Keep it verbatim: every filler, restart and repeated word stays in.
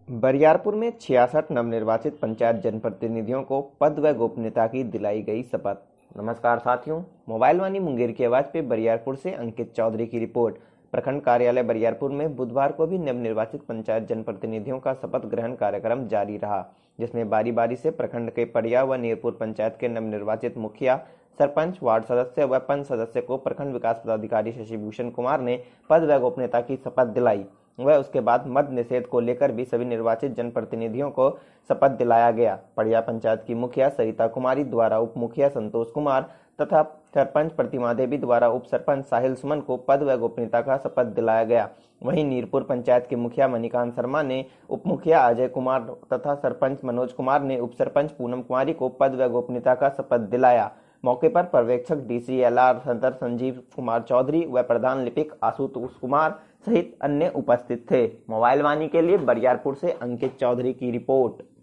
बरियारपुर में छियासठ नवनिर्वाचित पंचायत जनप्रतिनिधियों को पद व गोपनीयता की दिलाई गई शपथ। नमस्कार साथियों, मोबाइल वाणी मुंगेर की आवाज पे बरियारपुर से अंकित चौधरी की रिपोर्ट। प्रखंड कार्यालय बरियारपुर में बुधवार को भी नवनिर्वाचित पंचायत जनप्रतिनिधियों का शपथ ग्रहण कार्यक्रम जारी रहा, जिसमें बारी बारी से प्रखंड के पड़िया व नीरपुर पंचायत के नवनिर्वाचित मुखिया, सरपंच, वार्ड सदस्य व पंच सदस्य को प्रखंड विकास पदाधिकारी शशिभूषण कुमार ने पद व गोपनीयता की शपथ दिलाई। वह उसके बाद मद्य निषेध को लेकर भी सभी निर्वाचित जनप्रतिनिधियों को शपथ दिलाया गया। पड़िया पंचायत की मुखिया सरिता कुमारी द्वारा उप मुखिया संतोष कुमार तथा सरपंच प्रतिमा देवी द्वारा उप सरपंच साहिल सुमन को पद व गोपनीयता का शपथ दिलाया गया। वहीं नीरपुर पंचायत के मुखिया मणिकांत शर्मा ने उप मुखिया अजय कुमार तथा सरपंच मनोज कुमार ने उप सरपंच पूनम कुमारी को पद व गोपनीयता का शपथ दिलाया। मौके पर पर्यवेक्षक डीसीएलआर सदर संजीव कुमार चौधरी व प्रधान लिपिक आशुतोष कुमार सहित अन्य उपस्थित थे। मोबाइल वाणी के लिए बरियारपुर से अंकित चौधरी की रिपोर्ट।